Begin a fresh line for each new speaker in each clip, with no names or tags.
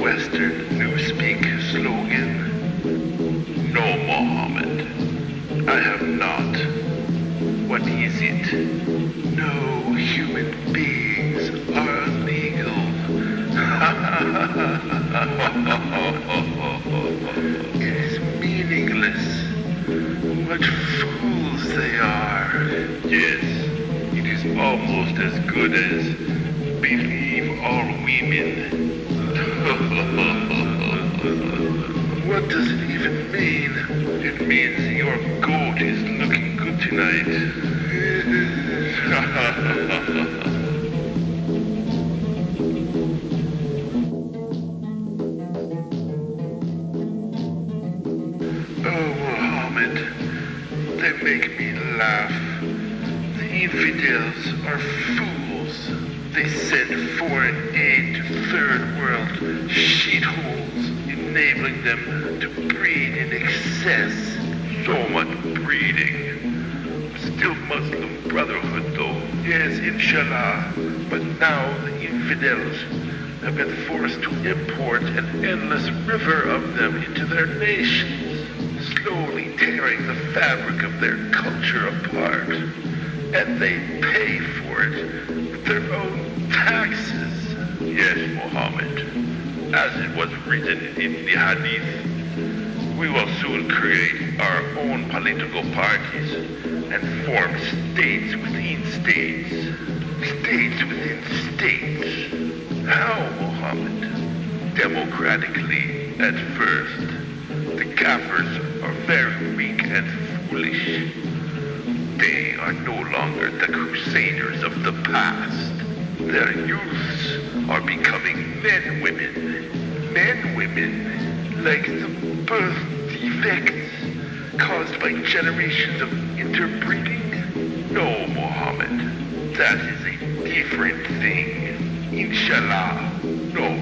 Western Newspeak slogan? No, Mohammed, I have not. What is it? No human beings are illegal. It is meaningless. What fools they are. Yes, it is almost as good as believe all women. What does it even mean? It means your goat is looking good tonight. Oh, Mohammed, they make me laugh. The infidels are fools. They send foreign aid to third world shitholes, enabling them to breed in excess. So much breeding. Still Muslim Brotherhood though. Yes, inshallah. But now the infidels have been forced to import an endless river of them into their nations, slowly tearing the fabric of their culture apart. And they pay for it with their own taxes. Yes, Muhammad. As it was written in the Hadith, we will soon create our own political parties and form states within states. States within states. How, Muhammad? Democratically, at first. The Kafirs are very weak and foolish. They are no longer the crusaders of the past. Their youths are becoming men-women. Men-women, like the birth defects caused by generations of interbreeding? No, Mohammed. That is a different thing. Inshallah. No.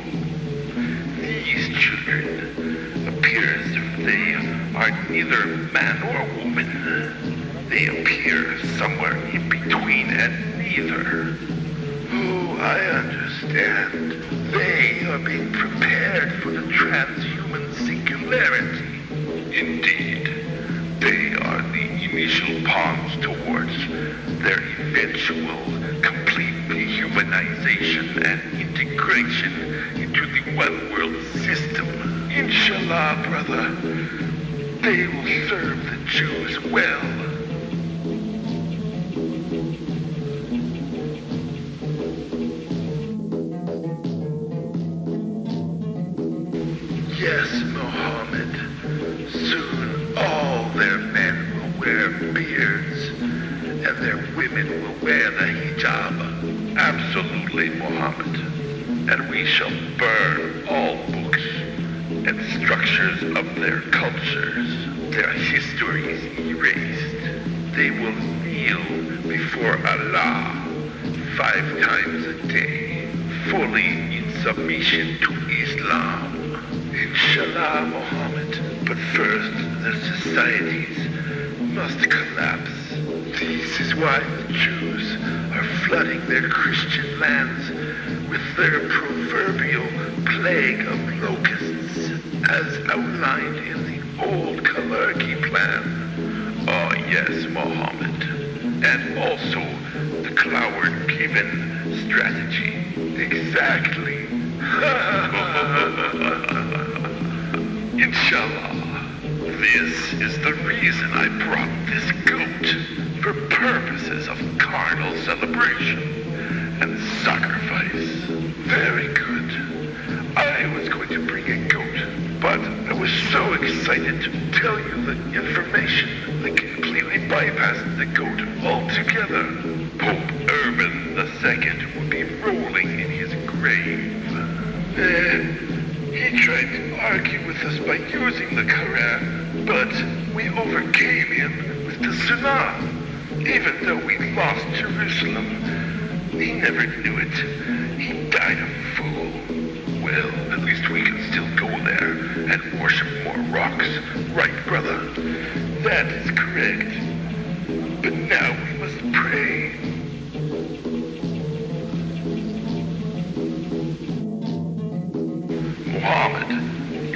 These children appear as if they are neither man or woman. They appear somewhere in between and neither. Oh, I understand. They are being prepared for the transhuman singularity. Indeed, they are the initial pawns towards their eventual complete dehumanization and integration into the one world system. Inshallah, brother, they will serve the Jews well. Yes, Mohammed. Soon all their men will wear beards, and their women will wear the hijab. Absolutely, Mohammed. And we shall burn all books and structures of their cultures, their histories erased. They will kneel before Allah 5 times a day, fully in submission to Islam. Inshallah, Muhammad. But first, the societies must collapse. This is why the Jews are flooding their Christian lands with their proverbial plague of locusts, as outlined in the old Kalergi plan. Oh yes, Mohammed. And also the Cloward-Given strategy. Exactly. Inshallah. This is the reason I brought this goat, for purposes of carnal celebration and sacrifice. Very good. I was going to bring a goat, but I was so excited to tell you the information, I completely bypassed the goat altogether. Pope Urban II would be rolling in his grave. He tried to argue with us by using the Quran, but we overcame him with the Sunnah. Even though we lost Jerusalem, he never knew it. He died a fool. Well, at least we can still go there and worship more rocks, right, brother? That is correct. But now we must pray.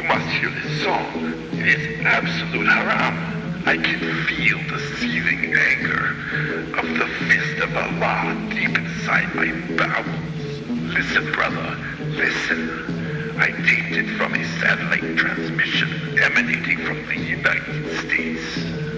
must hear this song. It is absolute haram. I can feel the seething anger of the fist of Allah deep inside my bowels. Listen, brother, listen. I taped it from a satellite transmission emanating from the United States.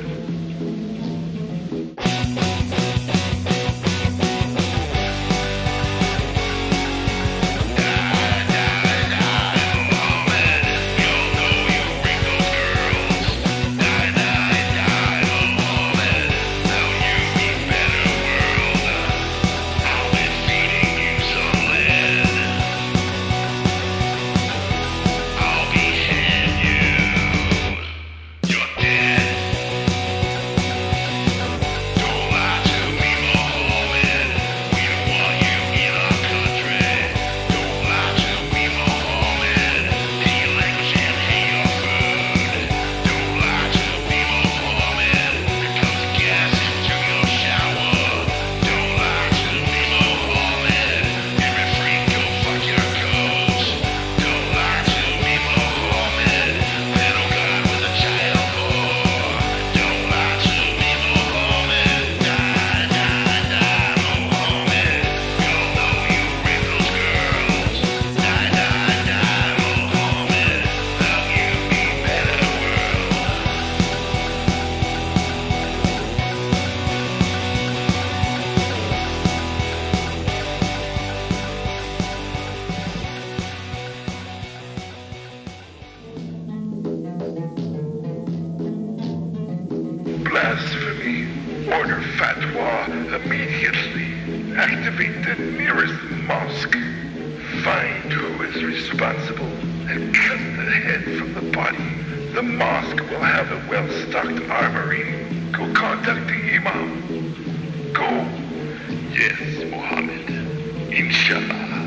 Blasphemy. Order fatwa immediately. Activate the nearest mosque. Find who is responsible and cut the head from the body. The mosque will have a well-stocked armory. Go contact the imam. Go. Yes, Muhammad. Inshallah.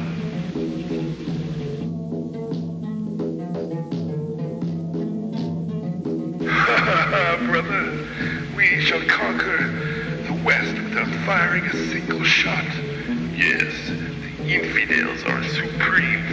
Brother, we shall conquer the West without firing a single shot. Yes, the infidels are supreme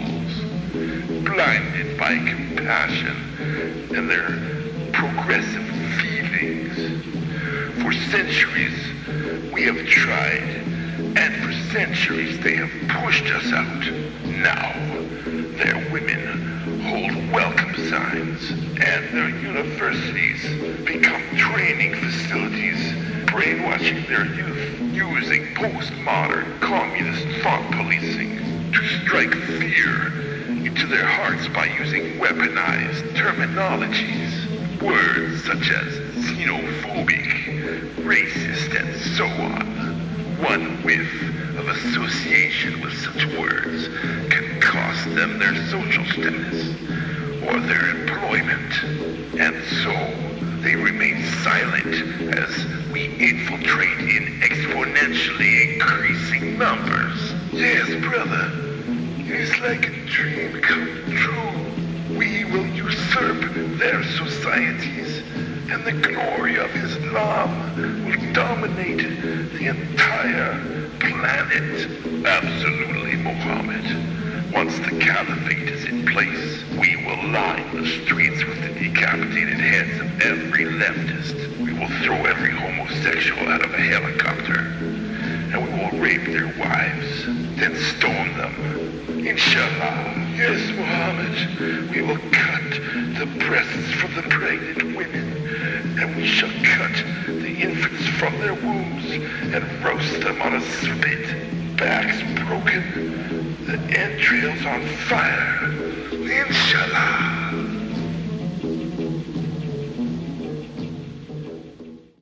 fools, blinded by compassion and their progressive feelings. For centuries, we have tried, and for centuries they have pushed us out. Now, their women hold welcome signs, and their universities become training facilities, brainwashing their youth using postmodern communist thought policing to strike fear into their hearts by using weaponized terminologies. Words such as xenophobic, racist, and so on. One whiff of association with such words can cost them their social status or their employment. And so they remain silent as we infiltrate in exponentially increasing numbers. Yes, brother, it is like a dream come true. We will usurp their societies, and the glory of Islam will dominate the entire planet. Absolutely, Muhammad. Once the caliphate is in place, we will line the streets with the decapitated heads of every leftist. We will throw every homosexual out of a helicopter, and we will rape their wives, then stone them. Inshallah. Yes, Muhammad, we will cut the breasts from the pregnant women, and we shall cut the infants from their wombs and roast them on a spit, backs broken, the entrails on fire. Inshallah.